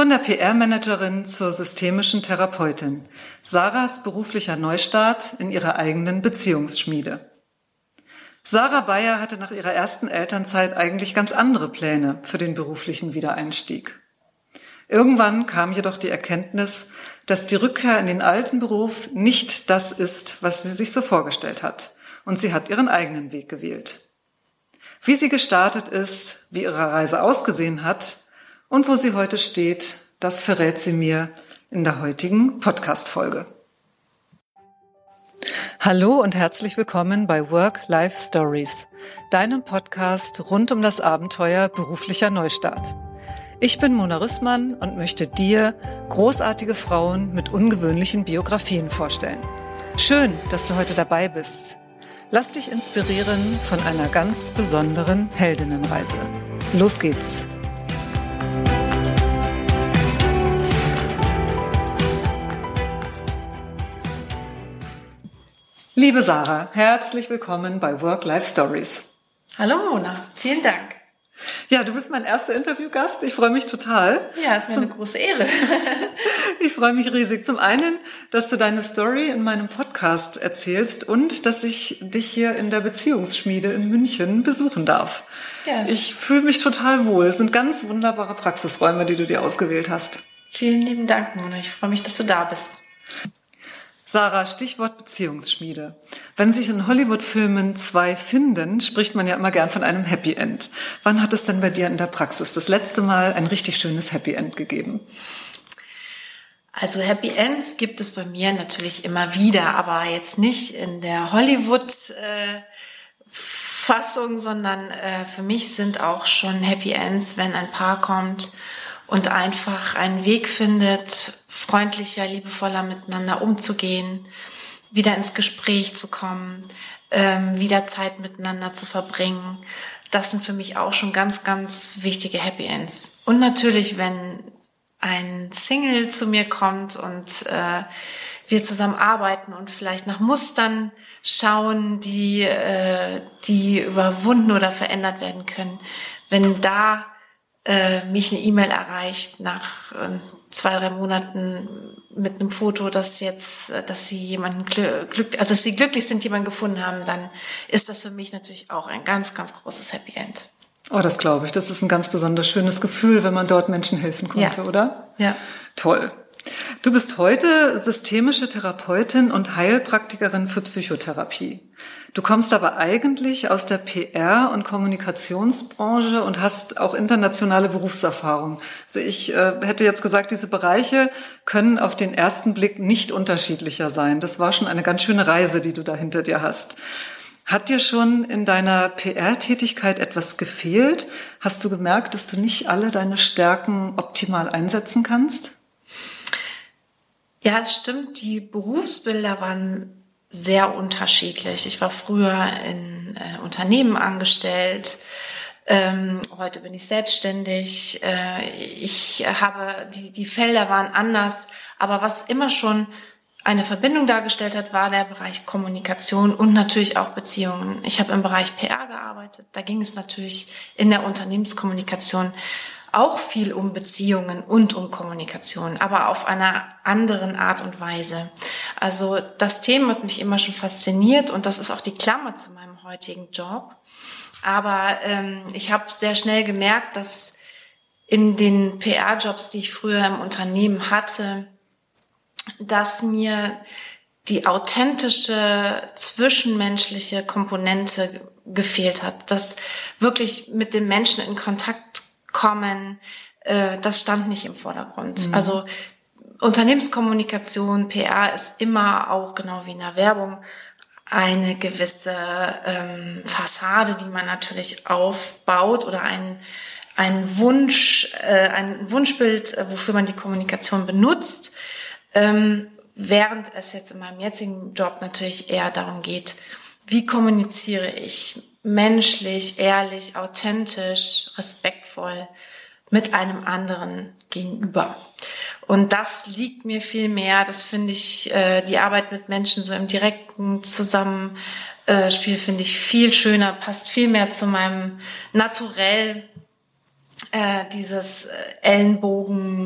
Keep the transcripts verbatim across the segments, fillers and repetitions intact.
Von der P R-Managerin zur systemischen Therapeutin. Sarahs beruflicher Neustart in ihrer eigenen Beziehungsschmiede. Sarah Bayer hatte nach ihrer ersten Elternzeit eigentlich ganz andere Pläne für den beruflichen Wiedereinstieg. Irgendwann kam jedoch die Erkenntnis, dass die Rückkehr in den alten Beruf nicht das ist, was sie sich so vorgestellt hat. Und sie hat ihren eigenen Weg gewählt. Wie sie gestartet ist, wie ihre Reise ausgesehen hat und wo sie heute steht, das verrät sie mir in der heutigen Podcast-Folge. Hallo und herzlich willkommen bei Work-Life Stories, deinem Podcast rund um das Abenteuer beruflicher Neustart. Ich bin Mona Rüssmann und möchte dir großartige Frauen mit ungewöhnlichen Biografien vorstellen. Schön, dass du heute dabei bist. Lass dich inspirieren von einer ganz besonderen Heldinnenreise. Los geht's! Liebe Sarah, herzlich willkommen bei Work-Life Stories. Hallo Mona, vielen Dank. Ja, du bist mein erster Interviewgast. Ich freue mich total. Ja, ist mir Zum, eine große Ehre. Ich freue mich riesig. Zum einen, dass du deine Story in meinem Podcast erzählst und dass ich dich hier in der Beziehungsschmiede in München besuchen darf. Ja. Ich fühle mich total wohl. Es sind ganz wunderbare Praxisräume, die du dir ausgewählt hast. Vielen lieben Dank, Mona. Ich freue mich, dass du da bist. Sarah, Stichwort Beziehungsschmiede. Wenn sich in Hollywood-Filmen zwei finden, spricht man ja immer gern von einem Happy End. Wann hat es denn bei dir in der Praxis das letzte Mal ein richtig schönes Happy End gegeben? Also Happy Ends gibt es bei mir natürlich immer wieder, aber jetzt nicht in der Hollywood-Fassung, sondern äh, für mich sind auch schon Happy Ends, wenn ein Paar kommt und einfach einen Weg findet, freundlicher, liebevoller miteinander umzugehen, wieder ins Gespräch zu kommen, ähm, wieder Zeit miteinander zu verbringen. Das sind für mich auch schon ganz, ganz wichtige Happy Ends. Und natürlich, wenn ein Single zu mir kommt und äh, wir zusammen arbeiten und vielleicht nach Mustern schauen, die, äh, die überwunden oder verändert werden können, wenn da äh, mich eine E-Mail erreicht nach äh, zwei, drei Monaten mit einem Foto, dass jetzt, dass sie jemanden glück, also dass sie glücklich sind, jemanden gefunden haben, dann ist das für mich natürlich auch ein ganz, ganz großes Happy End. Oh, das glaube ich. Das ist ein ganz besonders schönes Gefühl, wenn man dort Menschen helfen konnte, ja. Oder? Ja. Toll. Du bist heute systemische Therapeutin und Heilpraktikerin für Psychotherapie. Du kommst aber eigentlich aus der P R- und Kommunikationsbranche und hast auch internationale Berufserfahrung. Also ich äh, hätte jetzt gesagt, diese Bereiche können auf den ersten Blick nicht unterschiedlicher sein. Das war schon eine ganz schöne Reise, die du da hinter dir hast. Hat dir schon in deiner P R-Tätigkeit etwas gefehlt? Hast du gemerkt, dass du nicht alle deine Stärken optimal einsetzen kannst? Ja, es stimmt. Die Berufsbilder waren sehr unterschiedlich. Ich war früher in äh, Unternehmen angestellt. Ähm, heute bin ich selbstständig. Äh, ich habe, die, die Felder waren anders. Aber was immer schon eine Verbindung dargestellt hat, war der Bereich Kommunikation und natürlich auch Beziehungen. Ich habe im Bereich P R gearbeitet. Da ging es natürlich in der Unternehmenskommunikation auch viel um Beziehungen und um Kommunikation, aber auf einer anderen Art und Weise. Also das Thema hat mich immer schon fasziniert und das ist auch die Klammer zu meinem heutigen Job. Aber ähm, ich habe sehr schnell gemerkt, dass in den P R-Jobs, die ich früher im Unternehmen hatte, dass mir die authentische zwischenmenschliche Komponente gefehlt hat, dass wirklich mit den Menschen in Kontakt kommen, äh, das stand nicht im Vordergrund. Mhm. Also Unternehmenskommunikation, P R ist immer auch, genau wie in der Werbung, eine gewisse ähm, Fassade, die man natürlich aufbaut oder ein, ein Wunsch, äh, ein Wunschbild, äh, wofür man die Kommunikation benutzt, ähm, während es jetzt in meinem jetzigen Job natürlich eher darum geht, wie kommuniziere ich menschlich, ehrlich, authentisch, respektvoll mit einem anderen gegenüber. Und das liegt mir viel mehr, das finde ich, äh, die Arbeit mit Menschen so im direkten Zusammenspiel finde ich viel schöner, passt viel mehr zu meinem Naturell, äh, dieses Ellenbogen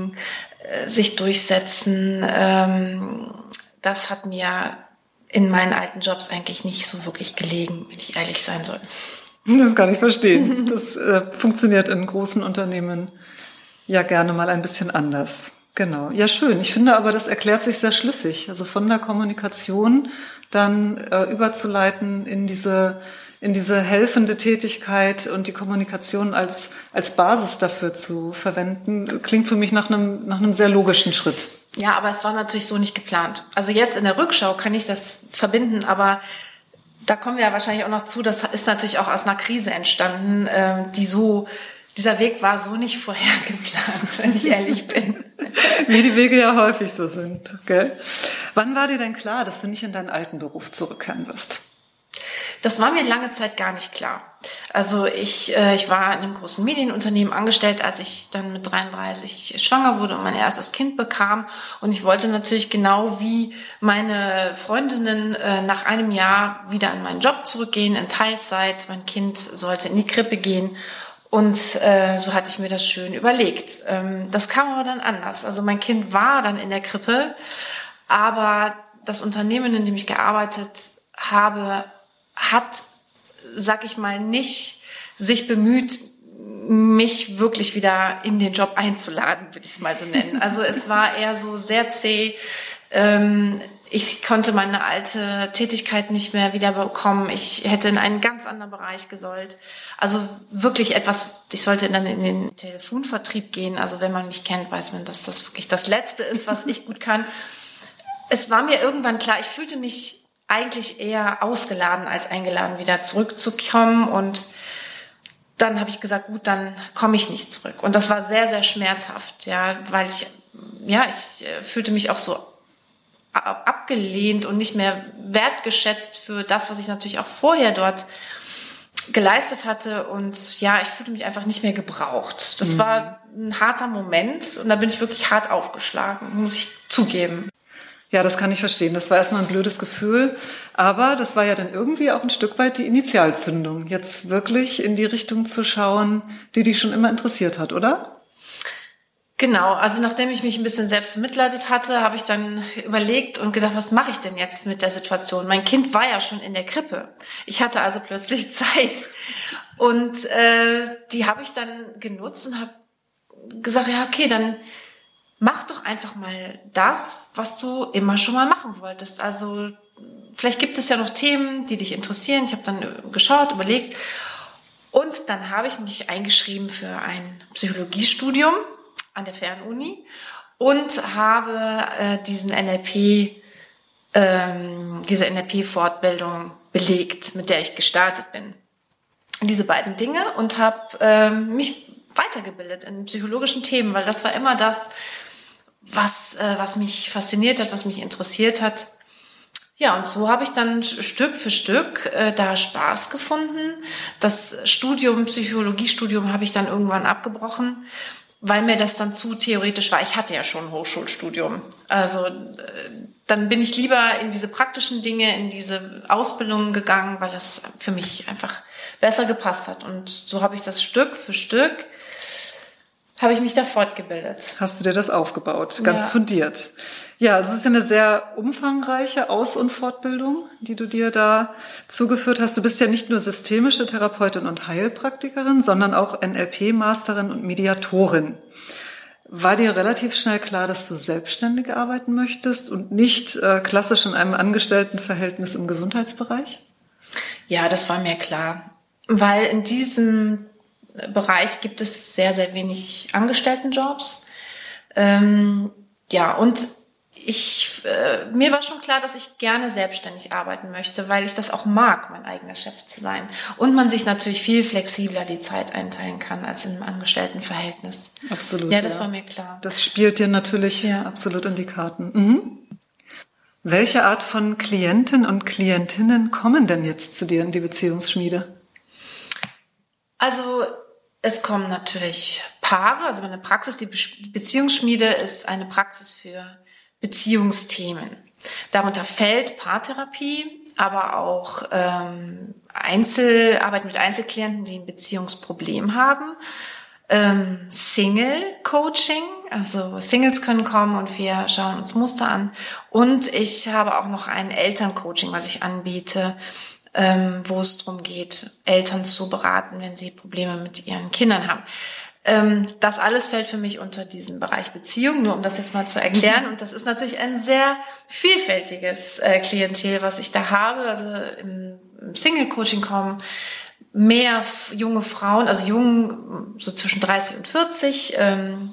bringen, äh, sich durchsetzen. Ähm, das hat mir in meinen alten Jobs eigentlich nicht so wirklich gelegen, wenn ich ehrlich sein soll. Das kann ich verstehen. Das äh, funktioniert in großen Unternehmen ja gerne mal ein bisschen anders. Genau. Ja, schön. Ich finde aber, das erklärt sich sehr schlüssig. Also von der Kommunikation dann äh, überzuleiten in diese in diese helfende Tätigkeit und die Kommunikation als als Basis dafür zu verwenden, klingt für mich nach einem nach einem sehr logischen Schritt. Ja, aber es war natürlich so nicht geplant. Also jetzt in der Rückschau kann ich das verbinden, aber da kommen wir ja wahrscheinlich auch noch zu, das ist natürlich auch aus einer Krise entstanden, ähm, die so, dieser Weg war so nicht vorher geplant, wenn ich ehrlich bin. Wie die Wege ja häufig so sind, gell? Wann war dir denn klar, dass du nicht in deinen alten Beruf zurückkehren wirst? Das war mir lange Zeit gar nicht klar. Also ich, äh, ich war in einem großen Medienunternehmen angestellt, als ich dann mit dreiunddreißig schwanger wurde und mein erstes Kind bekam. Und ich wollte natürlich genau wie meine Freundinnen äh, nach einem Jahr wieder in meinen Job zurückgehen, in Teilzeit. Mein Kind sollte in die Krippe gehen. Und äh, so hatte ich mir das schön überlegt. Ähm, das kam aber dann anders. Also mein Kind war dann in der Krippe, aber das Unternehmen, in dem ich gearbeitet habe, hat, sag ich mal, nicht sich bemüht, mich wirklich wieder in den Job einzuladen, würde ich es mal so nennen. Also es war eher so sehr zäh. Ähm, ich konnte meine alte Tätigkeit nicht mehr wieder bekommen. Ich hätte in einen ganz anderen Bereich gesollt. Also wirklich etwas, ich sollte dann in den Telefonvertrieb gehen. Also wenn man mich kennt, weiß man, dass das wirklich das Letzte ist, was ich gut kann. Es war mir irgendwann klar, ich fühlte mich eigentlich eher ausgeladen als eingeladen, wieder zurückzukommen. Und dann habe ich gesagt, gut, dann komme ich nicht zurück. Und das war sehr, sehr schmerzhaft, ja, weil ich, ja, ich fühlte mich auch so abgelehnt und nicht mehr wertgeschätzt für das, was ich natürlich auch vorher dort geleistet hatte. Und ja, ich fühlte mich einfach nicht mehr gebraucht. Das mhm. war ein harter Moment und da bin ich wirklich hart aufgeschlagen, muss ich zugeben. Ja, das kann ich verstehen. Das war erstmal ein blödes Gefühl. Aber das war ja dann irgendwie auch ein Stück weit die Initialzündung, jetzt wirklich in die Richtung zu schauen, die dich schon immer interessiert hat, oder? Genau. Also nachdem ich mich ein bisschen selbst bemitleidet hatte, habe ich dann überlegt und gedacht, was mache ich denn jetzt mit der Situation? Mein Kind war ja schon in der Krippe. Ich hatte also plötzlich Zeit. Und äh, die habe ich dann genutzt und habe gesagt, ja, okay, dann mach doch einfach mal das, was du immer schon mal machen wolltest. Also vielleicht gibt es ja noch Themen, die dich interessieren. Ich habe dann geschaut, überlegt und dann habe ich mich eingeschrieben für ein Psychologiestudium an der Fernuni und habe äh, diesen N L P, ähm, diese N L P-Fortbildung belegt, mit der ich gestartet bin. Diese beiden Dinge und habe ähm, mich weitergebildet in psychologischen Themen, weil das war immer das, was äh, was mich fasziniert hat, was mich interessiert hat. Ja, und so habe ich dann Stück für Stück äh, da Spaß gefunden. Das Studium, Psychologiestudium habe ich dann irgendwann abgebrochen, weil mir das dann zu theoretisch war. Ich hatte ja schon ein Hochschulstudium. Also äh, dann bin ich lieber in diese praktischen Dinge, in diese Ausbildungen gegangen, weil das für mich einfach besser gepasst hat. Und so habe ich das Stück für Stück habe ich mich da fortgebildet. Hast du dir das aufgebaut, ganz ja. fundiert. Ja, es ist ja eine sehr umfangreiche Aus- und Fortbildung, die du dir da zugeführt hast. Du bist ja nicht nur systemische Therapeutin und Heilpraktikerin, sondern auch N L P-Masterin und Mediatorin. War dir relativ schnell klar, dass du selbstständig arbeiten möchtest und nicht äh, klassisch in einem Angestelltenverhältnis im Gesundheitsbereich? Ja, das war mir klar, weil in diesem Bereich gibt es sehr, sehr wenig Angestelltenjobs. Ähm, ja, und ich, äh, mir war schon klar, dass ich gerne selbstständig arbeiten möchte, weil ich das auch mag, mein eigener Chef zu sein. Und man sich natürlich viel flexibler die Zeit einteilen kann als in einem Angestelltenverhältnis. Absolut. Ja, das ja. war mir klar. Das spielt dir natürlich ja. absolut in die Karten. Mhm. Welche Art von Klienten und Klientinnen kommen denn jetzt zu dir in die Beziehungsschmiede? Also es kommen natürlich Paare, also meine Praxis, die Beziehungsschmiede ist eine Praxis für Beziehungsthemen. Darunter fällt Paartherapie, aber auch ähm, Einzelarbeit mit Einzelklienten, die ein Beziehungsproblem haben, ähm, Single-Coaching, Also Singles können kommen und wir schauen uns Muster an. Und ich habe auch noch ein Elterncoaching, was ich anbiete, ähm, wo es darum geht, Eltern zu beraten, wenn sie Probleme mit ihren Kindern haben. Ähm, das alles fällt für mich unter diesen Bereich Beziehung, nur um das jetzt mal zu erklären. Und das ist natürlich ein sehr vielfältiges äh, Klientel, was ich da habe. Also im, im Single-Coaching kommen mehr f- junge Frauen, also jung, so zwischen dreißig und vierzig, ähm,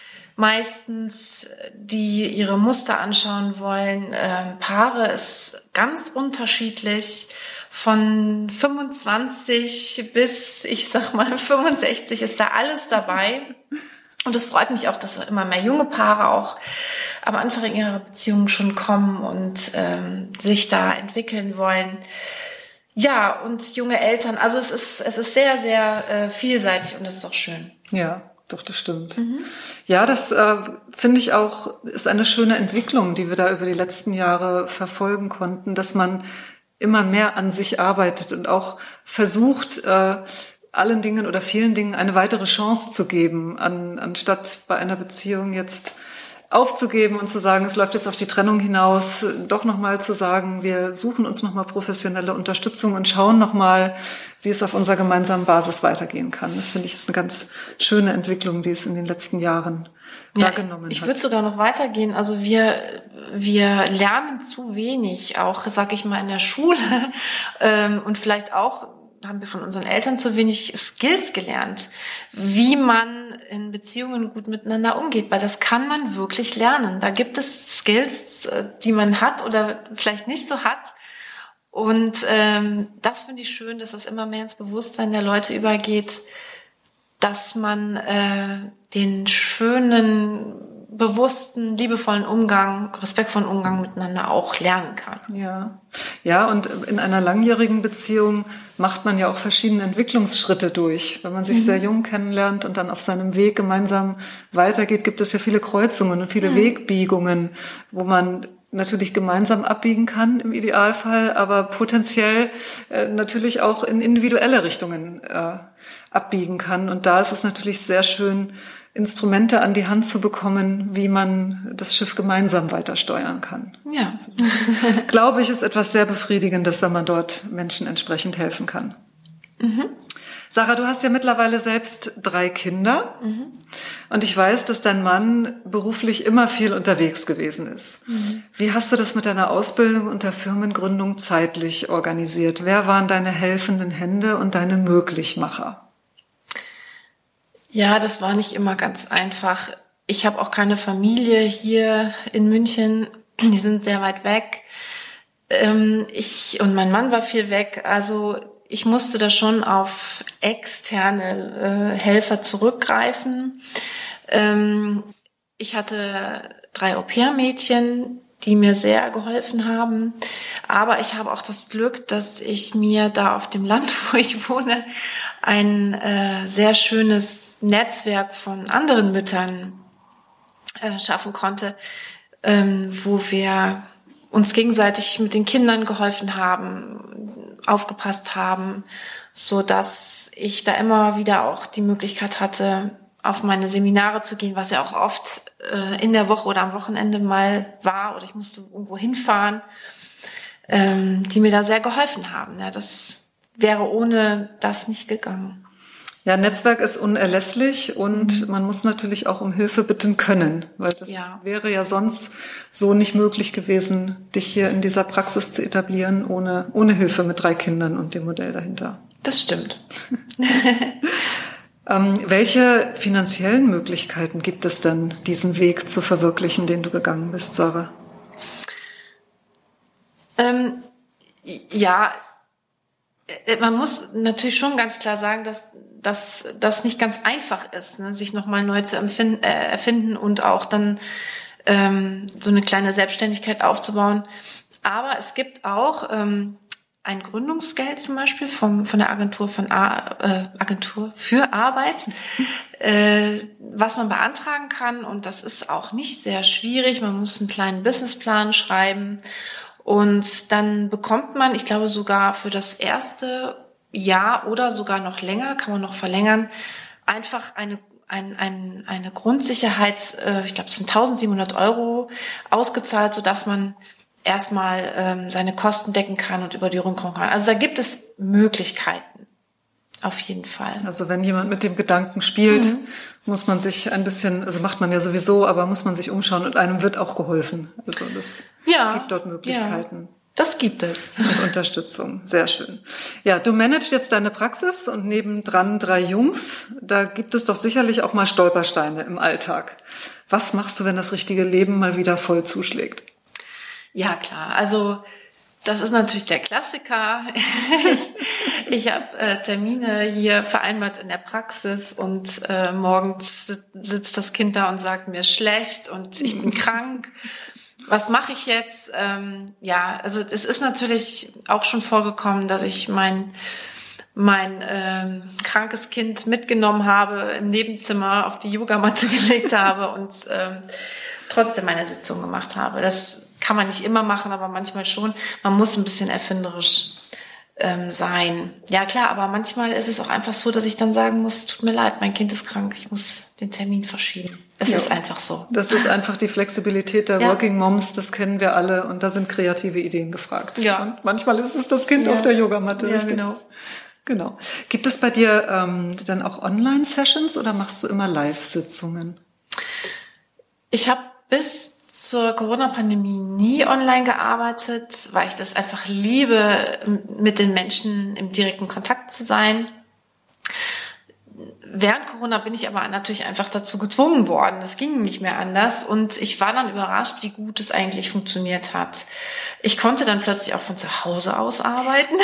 meistens, die ihre Muster anschauen wollen. Ähm, Paare ist ganz unterschiedlich. Von fünfundzwanzig bis, ich sag mal, fünfundsechzig ist da alles dabei. Und es freut mich auch, dass immer mehr junge Paare auch am Anfang ihrer Beziehung schon kommen und ähm, sich da entwickeln wollen. Ja, und junge Eltern. Also es ist, es ist sehr, sehr äh, vielseitig und es ist auch schön. Ja. Doch, das stimmt. Mhm. Ja, das äh, finde ich auch, ist eine schöne Entwicklung, die wir da über die letzten Jahre verfolgen konnten, dass man immer mehr an sich arbeitet und auch versucht, äh, allen Dingen oder vielen Dingen eine weitere Chance zu geben, an, anstatt bei einer Beziehung jetzt aufzugeben und zu sagen, es läuft jetzt auf die Trennung hinaus, doch nochmal zu sagen, wir suchen uns nochmal professionelle Unterstützung und schauen nochmal, wie es auf unserer gemeinsamen Basis weitergehen kann. Das finde ich ist eine ganz schöne Entwicklung, die es in den letzten Jahren ja, wahrgenommen ich hat. Ich würde sogar noch weitergehen. Also wir wir lernen zu wenig, auch, sag ich mal, in der Schule ähm, und vielleicht auch haben wir von unseren Eltern zu wenig Skills gelernt, wie man in Beziehungen gut miteinander umgeht, weil das kann man wirklich lernen. Da gibt es Skills, die man hat oder vielleicht nicht so hat. Und ähm, das finde ich schön, dass das immer mehr ins Bewusstsein der Leute übergeht, dass man äh, den schönen, bewussten, liebevollen Umgang, respektvollen Umgang miteinander auch lernen kann. Ja, ja, und in einer langjährigen Beziehung macht man ja auch verschiedene Entwicklungsschritte durch. Wenn man sich mhm. sehr jung kennenlernt und dann auf seinem Weg gemeinsam weitergeht, gibt es ja viele Kreuzungen und viele mhm. Wegbiegungen, wo man natürlich gemeinsam abbiegen kann im Idealfall, aber potenziell äh, natürlich auch in individuelle Richtungen äh, abbiegen kann. Und da ist es natürlich sehr schön, Instrumente an die Hand zu bekommen, wie man das Schiff gemeinsam weiter steuern kann. Ja. Also, glaube ich, ist etwas sehr Befriedigendes, wenn man dort Menschen entsprechend helfen kann. Mhm. Sarah, du hast ja mittlerweile selbst drei Kinder. Mhm. Und ich weiß, dass dein Mann beruflich immer viel unterwegs gewesen ist. Mhm. Wie hast du das mit deiner Ausbildung und der Firmengründung zeitlich organisiert? Wer waren deine helfenden Hände und deine Möglichmacher? Ja, das war nicht immer ganz einfach. Ich habe auch keine Familie hier in München. Die sind sehr weit weg. Ähm, ich und mein Mann war viel weg. Also ich musste da schon auf externe äh, Helfer zurückgreifen. Ähm, ich hatte drei Au-pair-Mädchen, die mir sehr geholfen haben. Aber ich habe auch das Glück, dass ich mir da auf dem Land, wo ich wohne, ein äh, sehr schönes Netzwerk von anderen Müttern äh, schaffen konnte, ähm, wo wir uns gegenseitig mit den Kindern geholfen haben, aufgepasst haben, so dass ich da immer wieder auch die Möglichkeit hatte, auf meine Seminare zu gehen, was ja auch oft äh, in der Woche oder am Wochenende mal war, oder ich musste irgendwo hinfahren, ähm, die mir da sehr geholfen haben. Ja, das wäre ohne das nicht gegangen. Ja, Netzwerk ist unerlässlich und mhm. man muss natürlich auch um Hilfe bitten können, weil das ja. wäre ja sonst so nicht möglich gewesen, dich hier in dieser Praxis zu etablieren, ohne, ohne Hilfe mit drei Kindern und dem Modell dahinter. Das stimmt. ähm, welche finanziellen Möglichkeiten gibt es denn, diesen Weg zu verwirklichen, den du gegangen bist, Sarah? Ähm, ja, man muss natürlich schon ganz klar sagen, dass dass das nicht ganz einfach ist, ne, sich nochmal neu zu empfinden, äh, erfinden und auch dann ähm, so eine kleine Selbstständigkeit aufzubauen. Aber es gibt auch ähm, ein Gründungsgeld zum Beispiel vom von der Agentur von A, äh, Agentur für Arbeit, äh, was man beantragen kann. Und das ist auch nicht sehr schwierig. Man muss einen kleinen Businessplan schreiben und dann bekommt man, ich glaube sogar für das erste Jahr oder sogar noch länger, kann man noch verlängern, einfach eine ein, ein, eine Grundsicherheit, äh, ich glaube, es sind eintausendsiebenhundert Euro ausgezahlt, sodass man erstmal ähm, seine Kosten decken kann und über die Runden kommen kann. Also da gibt es Möglichkeiten, auf jeden Fall. Also wenn jemand mit dem Gedanken spielt, mhm. muss man sich ein bisschen, also macht man ja sowieso, aber muss man sich umschauen und einem wird auch geholfen. Also das ja, gibt dort Möglichkeiten. Ja. Das gibt es. Und Unterstützung. Sehr schön. Ja, du managst jetzt deine Praxis und nebendran drei Jungs. Da gibt es doch sicherlich auch mal Stolpersteine im Alltag. Was machst du, wenn das richtige Leben mal wieder voll zuschlägt? Ja, klar. Also das ist natürlich der Klassiker. ich ich habe äh, Termine hier vereinbart in der Praxis und äh, morgens sitzt das Kind da und sagt, mir ist schlecht und ich bin krank. Was mache ich jetzt? Ähm, ja, also es ist natürlich auch schon vorgekommen, dass ich mein mein ähm, krankes Kind mitgenommen habe, im Nebenzimmer auf die Yogamatte gelegt habe und ähm, trotzdem meine Sitzung gemacht habe. Das kann man nicht immer machen, aber manchmal schon. Man muss ein bisschen erfinderisch ähm, sein. Ja klar, aber manchmal ist es auch einfach so, dass ich dann sagen muss, tut mir leid, mein Kind ist krank, ich muss den Termin verschieben. Es ja. ist einfach so. Das ist einfach die Flexibilität der ja. Working Moms, das kennen wir alle und da sind kreative Ideen gefragt. Ja. Und manchmal ist es das Kind ja. auf der Yogamatte. Ja, richtig? genau. Genau. Gibt es bei dir ähm, dann auch Online-Sessions oder machst du immer Live-Sitzungen? Ich habe bis zur Corona-Pandemie nie online gearbeitet, weil ich das einfach liebe, mit den Menschen im direkten Kontakt zu sein. Während Corona bin ich aber natürlich einfach dazu gezwungen worden. Es ging nicht mehr anders und ich war dann überrascht, wie gut es eigentlich funktioniert hat. Ich konnte dann plötzlich auch von zu Hause aus arbeiten,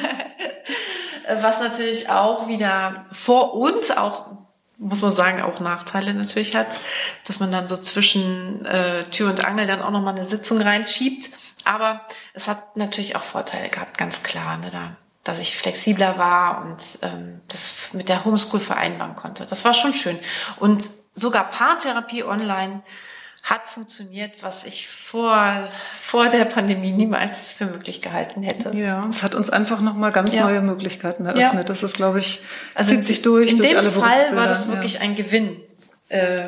was natürlich auch wieder vor und auch, muss man sagen, auch Nachteile natürlich hat, dass man dann so zwischen äh, Tür und Angel dann auch nochmal eine Sitzung reinschiebt. Aber es hat natürlich auch Vorteile gehabt, ganz klar, ne, da, dass ich flexibler war und ähm, das mit der Homeschool vereinbaren konnte. Das war schon schön. Und sogar Paartherapie online hat funktioniert, was ich vor vor der Pandemie niemals für möglich gehalten hätte. Ja, es hat uns einfach nochmal ganz ja. neue Möglichkeiten eröffnet. Ja. Das ist, glaube ich, also zieht sich durch in durch dem alle Fall war das wirklich ja. ein Gewinn äh,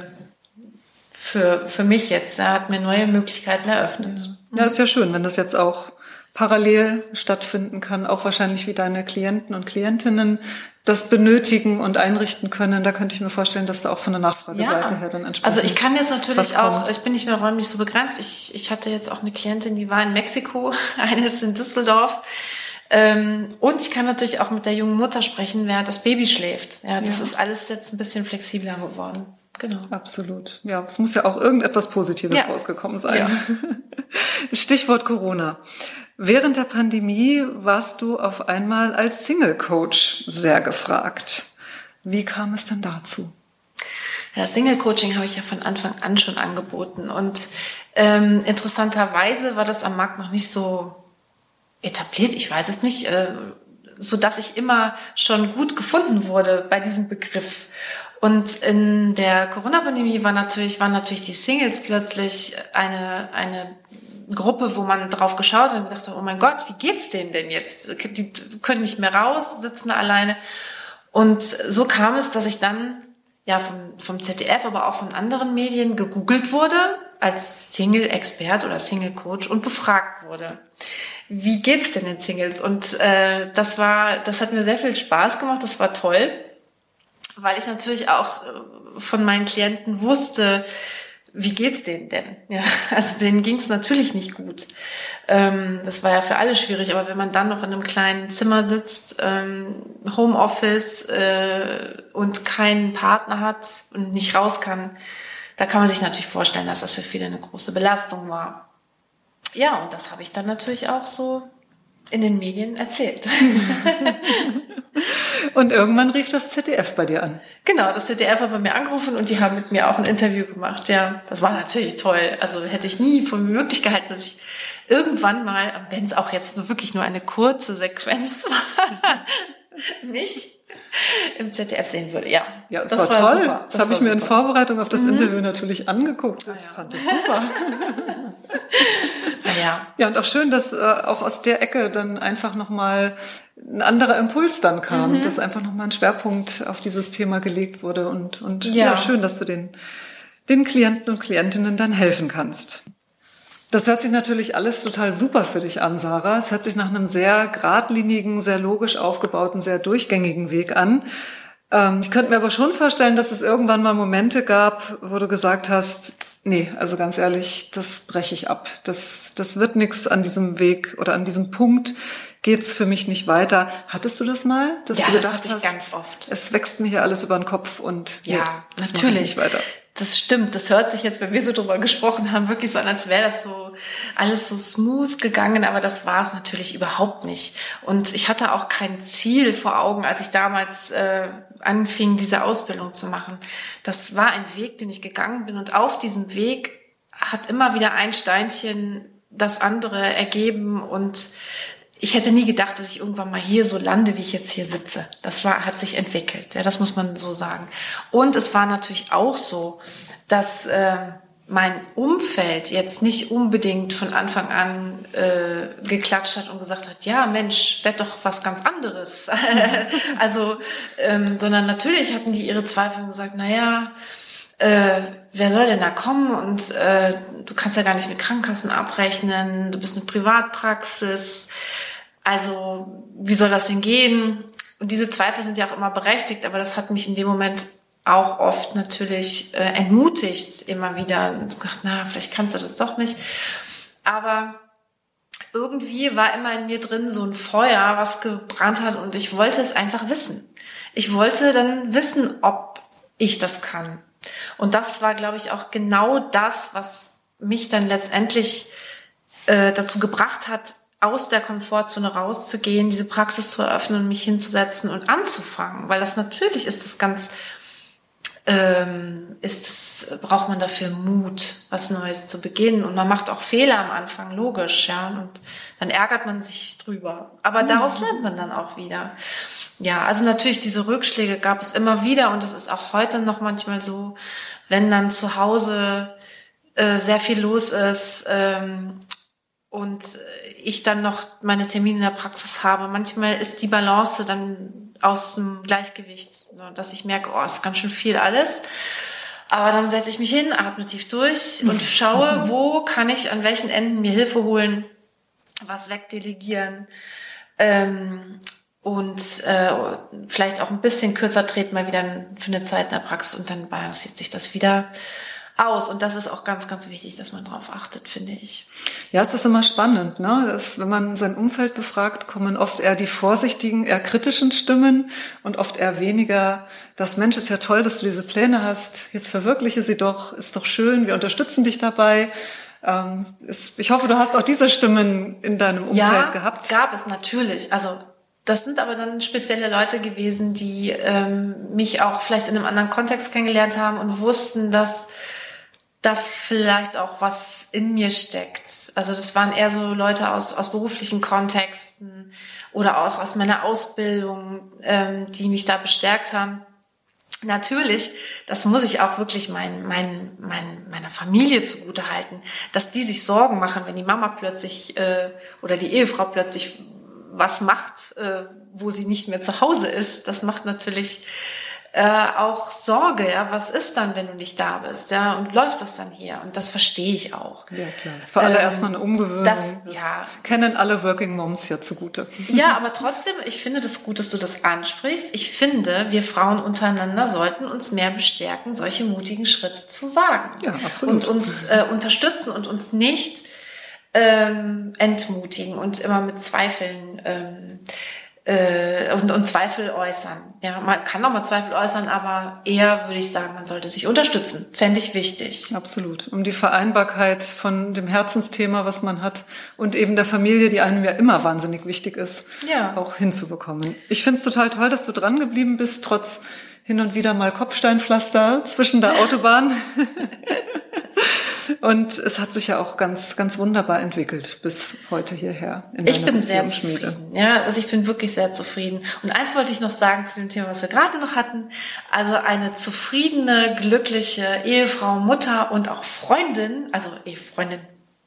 für für mich jetzt. Er hat mir neue Möglichkeiten eröffnet. Ja. ja, ist ja schön, wenn das jetzt auch parallel stattfinden kann, auch wahrscheinlich wie deine Klienten und Klientinnen das benötigen und einrichten können. Da könnte ich mir vorstellen, dass da auch von der Nachfrageseite ja. her dann entsprechend Also ich kann jetzt natürlich auch, ich bin nicht mehr räumlich so begrenzt. Ich, ich hatte jetzt auch eine Klientin, die war in Mexiko, eine ist in Düsseldorf. Ähm, und ich kann natürlich auch mit der jungen Mutter sprechen, während das Baby schläft. Ja, das ja. ist alles jetzt ein bisschen flexibler geworden. Genau. Absolut. Ja, es muss ja auch irgendetwas Positives ja. rausgekommen sein. Ja. Stichwort Corona. Während der Pandemie warst du auf einmal als Single-Coach sehr gefragt. Wie kam es denn dazu? Das Single-Coaching habe ich ja von Anfang an schon angeboten. Und ähm, interessanterweise war das am Markt noch nicht so etabliert, ich weiß es nicht, äh, so dass ich immer schon gut gefunden wurde bei diesem Begriff. Und in der Corona-Pandemie war natürlich, waren natürlich die Singles plötzlich eine, eine Gruppe, wo man drauf geschaut hat und gesagt hat, oh mein Gott, wie geht's denen denn jetzt? Die können nicht mehr raus, sitzen alleine. Und so kam es, dass ich dann ja vom, vom Z D F, aber auch von anderen Medien gegoogelt wurde als Single-Expert oder Single-Coach und befragt wurde. Wie geht's denn den Singles? Und äh, das war, das hat mir sehr viel Spaß gemacht, das war toll, weil ich natürlich auch von meinen Klienten wusste, wie geht's denen denn? Ja, also denen ging's natürlich nicht gut. Ähm, das war ja für alle schwierig, aber wenn man dann noch in einem kleinen Zimmer sitzt, ähm, Homeoffice äh, und keinen Partner hat und nicht raus kann, da kann man sich natürlich vorstellen, dass das für viele eine große Belastung war. Ja, und das habe ich dann natürlich auch so in den Medien erzählt. Und irgendwann rief das Z D F bei dir an. Genau, das Z D F hat bei mir angerufen und die haben mit mir auch ein Interview gemacht. Ja, das war natürlich toll. Also hätte ich nie für möglich gehalten, dass ich irgendwann mal, wenn es auch jetzt nur wirklich nur eine kurze Sequenz war, mich im Z D F sehen würde. Ja, ja, das, das war, war toll. Super. Das, das habe ich mir super. in Vorbereitung auf das mhm. Interview natürlich angeguckt. Das ah, ja. fand ich super. Ja. Ja, und auch schön, dass äh, auch aus der Ecke dann einfach nochmal ein anderer Impuls dann kam, Mhm. dass einfach nochmal ein Schwerpunkt auf dieses Thema gelegt wurde und, und Ja. ja, schön, dass du den, den Klienten und Klientinnen dann helfen kannst. Das hört sich natürlich alles total super für dich an, Sarah. Es hört sich nach einem sehr geradlinigen, sehr logisch aufgebauten, sehr durchgängigen Weg an. Ähm, ich könnte mir aber schon vorstellen, dass es irgendwann mal Momente gab, wo du gesagt hast, nee, also ganz ehrlich, das breche ich ab. Das, das wird nichts an diesem Weg oder an diesem Punkt geht's für mich nicht weiter. Hattest du das mal? Dass Ja, du das gedacht hatte ich hast, ganz oft. Es wächst mir hier alles über den Kopf und Ja, nee, das mache ich natürlich. nicht weiter. Das stimmt. Das hört sich jetzt, wenn wir so drüber gesprochen haben, wirklich so an, als wäre das so alles so smooth gegangen, aber das war es natürlich überhaupt nicht. Und ich hatte auch kein Ziel vor Augen, als ich damals äh, anfing, diese Ausbildung zu machen. Das war ein Weg, den ich gegangen bin, und auf diesem Weg hat immer wieder ein Steinchen das andere ergeben, und ich hätte nie gedacht, dass ich irgendwann mal hier so lande, wie ich jetzt hier sitze. Das war, hat sich entwickelt, ja, das muss man so sagen. Und es war natürlich auch so, dass äh, mein Umfeld jetzt nicht unbedingt von Anfang an äh, geklatscht hat und gesagt hat, ja Mensch, werd doch was ganz anderes. also, ähm, sondern natürlich hatten die ihre Zweifel und gesagt, naja, äh, wer soll denn da kommen, und äh, du kannst ja gar nicht mit Krankenkassen abrechnen, du bist eine Privatpraxis, also wie soll das denn gehen? Und diese Zweifel sind ja auch immer berechtigt, aber das hat mich in dem Moment auch oft natürlich äh, entmutigt, immer wieder, und gedacht, na, vielleicht kannst du das doch nicht. Aber irgendwie war immer in mir drin so ein Feuer, was gebrannt hat, und ich wollte es einfach wissen. Ich wollte dann wissen, ob ich das kann. Und das war, glaube ich, auch genau das, was mich dann letztendlich äh, dazu gebracht hat, aus der Komfortzone rauszugehen, diese Praxis zu eröffnen und mich hinzusetzen und anzufangen. Weil das natürlich ist das ganz, ähm, ist das, braucht man dafür Mut, was Neues zu beginnen. Und man macht auch Fehler am Anfang, logisch, ja. Und dann ärgert man sich drüber. Aber daraus lernt man dann auch wieder. Ja, also natürlich diese Rückschläge gab es immer wieder, und es ist auch heute noch manchmal so, wenn dann zu Hause äh, sehr viel los ist, ähm, und ich dann noch meine Termine in der Praxis habe. Manchmal ist die Balance dann aus dem Gleichgewicht, so dass ich merke, oh, ist ganz schön viel alles. Aber dann setze ich mich hin, atme tief durch und schaue, wo kann ich an welchen Enden mir Hilfe holen, was wegdelegieren, ähm, und äh, vielleicht auch ein bisschen kürzer treten, mal wieder für eine Zeit in der Praxis, und dann balanciert sich das wieder aus. Und das ist auch ganz, ganz wichtig, dass man darauf achtet, finde ich. Ja, es ist immer spannend, ne? Das, wenn man sein Umfeld befragt, kommen oft eher die vorsichtigen, eher kritischen Stimmen und oft eher weniger, das Mensch, ist ja toll, dass du diese Pläne hast, jetzt verwirkliche sie doch, ist doch schön, wir unterstützen dich dabei. Ähm, ist, ich hoffe, du hast auch diese Stimmen in deinem Umfeld ja, gehabt. Ja, gab es natürlich. Also das sind aber dann spezielle Leute gewesen, die ähm, mich auch vielleicht in einem anderen Kontext kennengelernt haben und wussten, dass da vielleicht auch was in mir steckt. Also das waren eher so Leute aus aus beruflichen Kontexten oder auch aus meiner Ausbildung, ähm, die mich da bestärkt haben. Natürlich, das muss ich auch wirklich mein, mein, mein, meiner Familie zugutehalten, dass die sich Sorgen machen, wenn die Mama plötzlich äh, oder die Ehefrau plötzlich was macht, äh, wo sie nicht mehr zu Hause ist. Das macht natürlich äh, auch Sorge, ja, was ist dann, wenn du nicht da bist, ja, und läuft das dann hier? Und das verstehe ich auch. Ja, klar. Das ist für alle ähm, erstmal eine Umgewöhnung. Das, ja. Das kennen alle Working Moms ja zugute. Ja, aber trotzdem, ich finde das gut, dass du das ansprichst. Ich finde, wir Frauen untereinander sollten uns mehr bestärken, solche mutigen Schritte zu wagen. Ja, absolut. Und uns äh, unterstützen und uns nicht ähm, entmutigen und immer mit Zweifeln ähm, äh, und, und Zweifel äußern. Ja, man kann auch mal Zweifel äußern, aber eher würde ich sagen, man sollte sich unterstützen. Fände ich wichtig. Absolut. Um die Vereinbarkeit von dem Herzensthema, was man hat, und eben der Familie, die einem ja immer wahnsinnig wichtig ist, ja. auch hinzubekommen. Ich finde es total toll, dass du dran geblieben bist, trotz hin und wieder mal Kopfsteinpflaster zwischen der Autobahn. Und es hat sich ja auch ganz, ganz wunderbar entwickelt bis heute hierher in Ich deiner bin sehr Beziehungsschmiede. zufrieden. Ja, also ich bin wirklich sehr zufrieden. Und eins wollte ich noch sagen zu dem Thema, was wir gerade noch hatten. Also eine zufriedene, glückliche Ehefrau, Mutter und auch Freundin, also Ehefreundin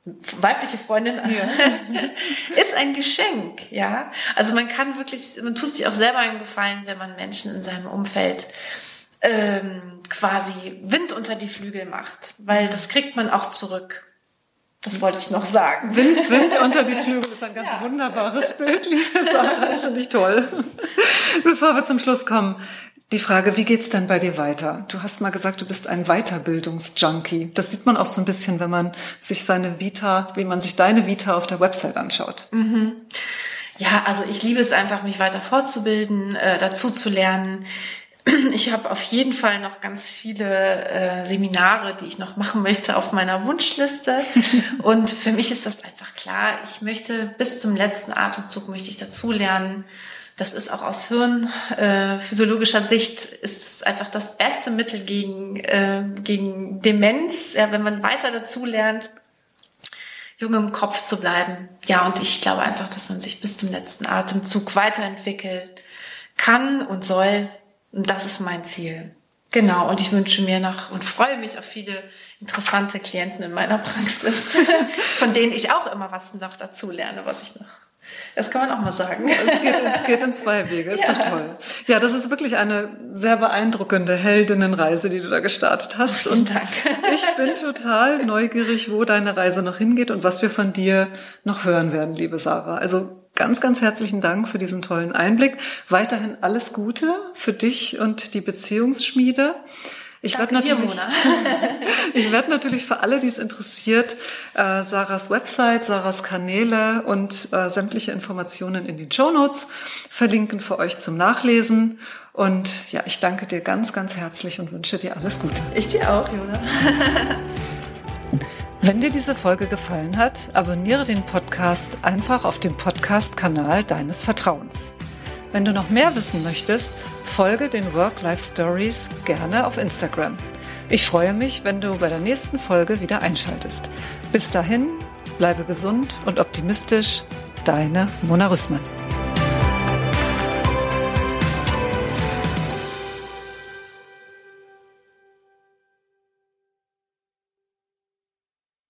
weibliche Freundin, ja. ist ein Geschenk, ja. Also man kann wirklich, man tut sich auch selber einen Gefallen, wenn man Menschen in seinem Umfeld ähm, quasi Wind unter die Flügel macht, weil das kriegt man auch zurück. Das wollte ich noch sagen. Wind, Wind unter die Flügel ist ein ganz ja. wunderbares Bild, liebe Sarah. Das finde ich toll. Bevor wir zum Schluss kommen, die Frage, wie geht's denn bei dir weiter? Du hast mal gesagt, du bist ein Weiterbildungsjunkie. Das sieht man auch so ein bisschen, wenn man sich seine Vita, wie man sich deine Vita auf der Website anschaut. Mhm. Ja, also ich liebe es einfach, mich weiter fortzubilden, äh, dazu zu lernen. Ich habe auf jeden Fall noch ganz viele äh, Seminare, die ich noch machen möchte auf meiner Wunschliste. Und für mich ist das einfach klar. Ich möchte bis zum letzten Atemzug möchte ich dazulernen. Das ist auch aus hirnphysiologischer äh, Sicht ist es einfach das beste Mittel gegen äh, gegen Demenz, ja, wenn man weiter dazulernt, jung im Kopf zu bleiben. Ja, und ich glaube einfach, dass man sich bis zum letzten Atemzug weiterentwickeln kann und soll. Und das ist mein Ziel. Genau, und ich wünsche mir noch und freue mich auf viele interessante Klienten in meiner Praxis, von denen ich auch immer was noch dazu lerne, was ich noch... Das kann man auch mal sagen. Es geht, es geht in zwei Wege, ist ja. doch toll. Ja, das ist wirklich eine sehr beeindruckende Heldinnenreise, die du da gestartet hast. Vielen und Dank. Ich bin total neugierig, wo deine Reise noch hingeht und was wir von dir noch hören werden, liebe Sarah. Also ganz, ganz herzlichen Dank für diesen tollen Einblick. Weiterhin alles Gute für dich und die Beziehungsschmiede. Ich werde natürlich, ich werde natürlich für alle, die es interessiert, äh, Sarahs Website, Sarahs Kanäle und äh, sämtliche Informationen in den Shownotes verlinken für euch zum Nachlesen. Und ja, ich danke dir ganz, ganz herzlich und wünsche dir alles Gute. Ich dir auch, Jona. Wenn dir diese Folge gefallen hat, abonniere den Podcast einfach auf dem Podcast-Kanal deines Vertrauens. Wenn du noch mehr wissen möchtest, folge den Work-Life-Stories gerne auf Instagram. Ich freue mich, wenn du bei der nächsten Folge wieder einschaltest. Bis dahin, bleibe gesund und optimistisch. Deine Mona Rüssmann.